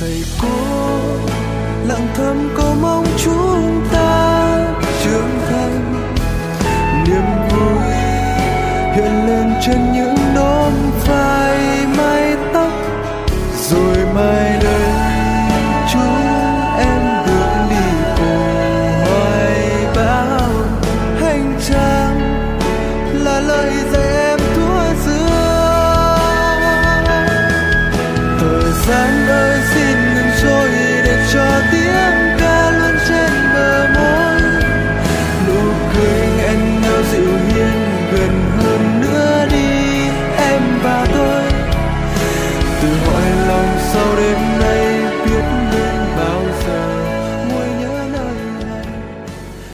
thầy cô lặng thầm cầu mong chúng ta trưởng thành, niềm vui hiện lên trên những